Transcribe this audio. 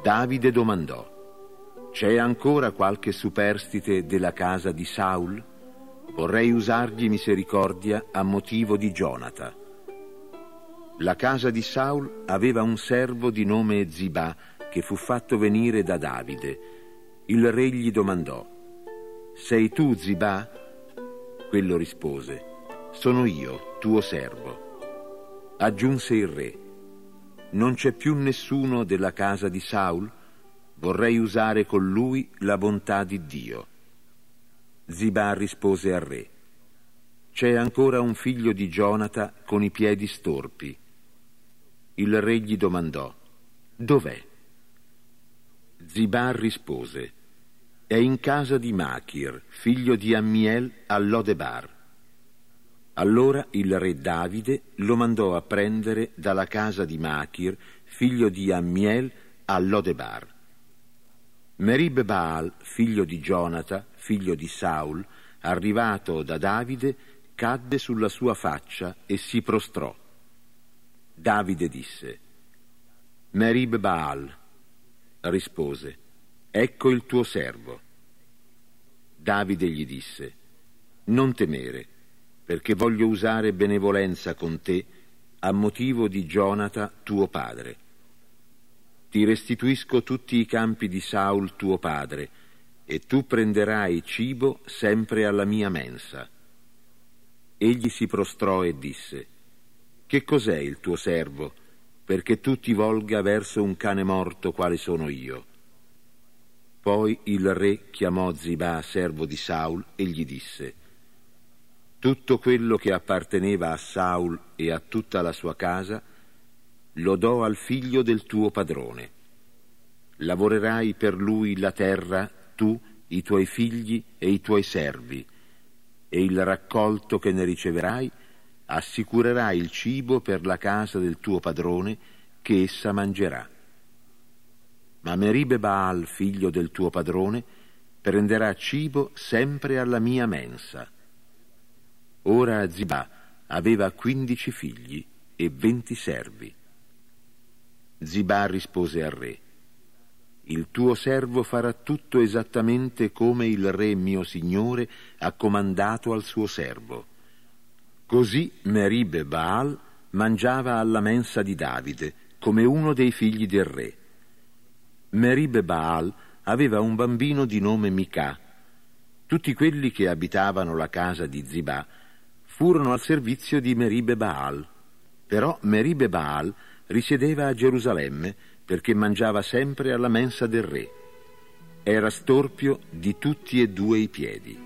Davide domandò: «C'è ancora qualche superstite della casa di Saul? Vorrei usargli misericordia a motivo di Gionata». La casa di Saul aveva un servo di nome Zibà che fu fatto venire da Davide. Il re gli domandò: «Sei tu Zibà?» Quello rispose: «Sono io, tuo servo». Aggiunse il re: «Non c'è più nessuno della casa di Saul? Vorrei usare con lui la bontà di Dio». Zibà rispose al re: «C'è ancora un figlio di Gionata con i piedi storpi». Il re gli domandò: «Dov'è?» Zibà rispose: «È in casa di Machir, figlio di Ammiel, a Lodebar». Allora il re Davide lo mandò a prendere dalla casa di Machir, figlio di Ammiel, a Lodebar. Merib Baal, figlio di Gionata, figlio di Saul, arrivato da Davide, cadde sulla sua faccia e si prostrò. Davide disse: «Merib Baal». Rispose: «Ecco il tuo servo». Davide gli disse: «Non temere, perché voglio usare benevolenza con te a motivo di Gionata tuo padre. Ti restituisco tutti i campi di Saul tuo padre, e tu prenderai cibo sempre alla mia mensa». Egli si prostrò e disse: «Che cos'è il tuo servo, perché tu ti volga verso un cane morto quale sono io?» Poi il re chiamò Zibà, servo di Saul, e gli disse: «Tutto quello che apparteneva a Saul e a tutta la sua casa lo do al figlio del tuo padrone. Lavorerai per lui la terra, tu, i tuoi figli e i tuoi servi, e il raccolto che ne riceverai assicurerai il cibo per la casa del tuo padrone che essa mangerà. Ma Merib Baal, figlio del tuo padrone, prenderà cibo sempre alla mia mensa». Ora Zibà aveva 15 figli e 20 servi. Zibà rispose al re: «Il tuo servo farà tutto esattamente come il re mio signore ha comandato al suo servo». Così Merib Baal mangiava alla mensa di Davide, come uno dei figli del re. Merib Baal aveva un bambino di nome Mica. Tutti quelli che abitavano la casa di Zibà furono al servizio di Merib Baal, però Merib Baal risiedeva a Gerusalemme perché mangiava sempre alla mensa del re. Era storpio di tutti e due i piedi.